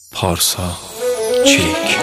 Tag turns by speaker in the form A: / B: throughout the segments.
A: پارسا چیک.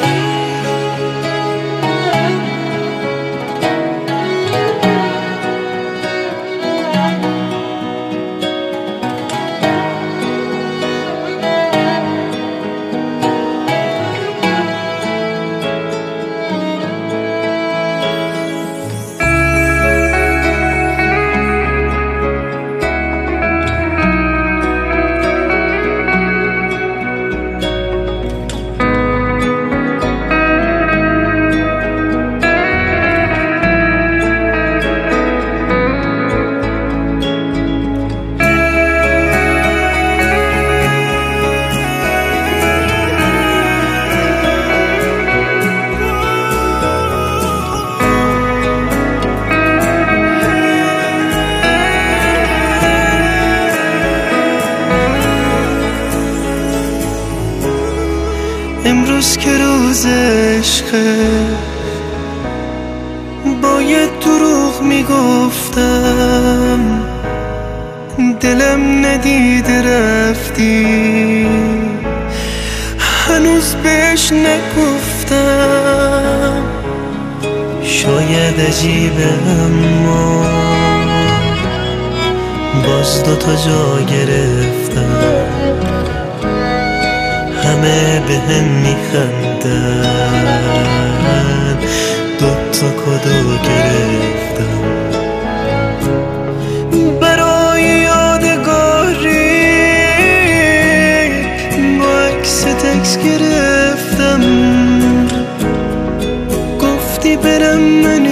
B: امروز که روز عشقه باید دروغ میگفتم، دلم ندیده رفتی هنوز بهش نگفتم. شاید عجیبه اما باز دوتا جا گرفتم، همه به هم میخندن، دوتا کدو گرفتم. برای یادگاری با عکس تکس گرفتم، گفتی برم من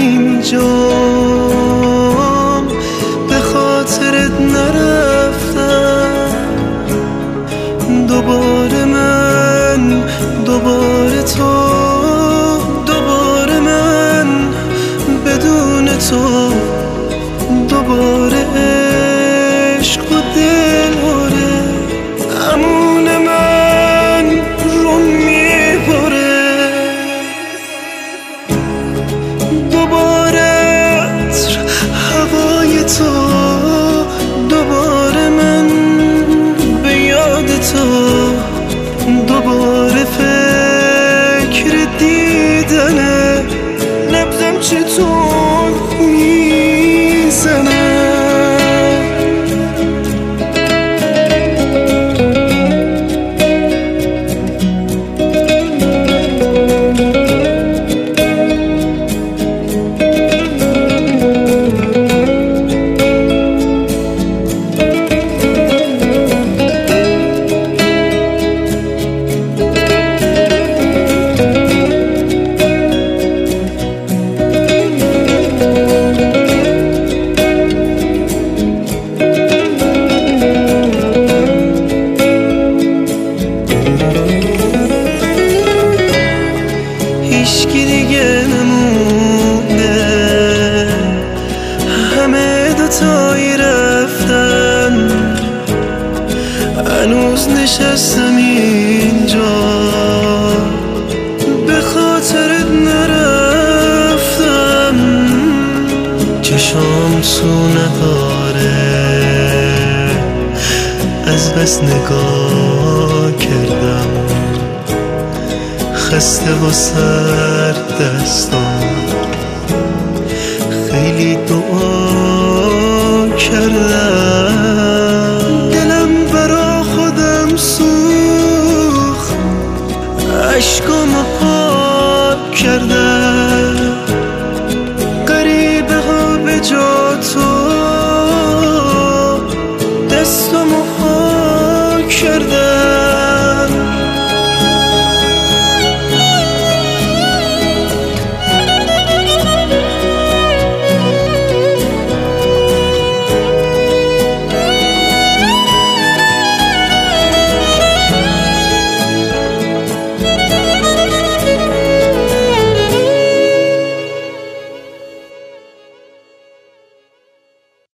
B: اینجام به خاطرت نرفتم. دوباره من، دوباره تو، دوباره من بدون تو، دوباره عشق و دلهوره امون من رو میبره. دوباره عطر هوای تو، دوباره من به یاد تو، دوباره فکر دیدنه نبضم چطور میزنه. هیچکی دیگه نمونه، همه دوتایی رفتن، هنوز نشستم اینجا به خاطرت نرفتم. چشام سو نداره از بس نگاه کردم، خسته و سر دستم خیلی دعا کردم.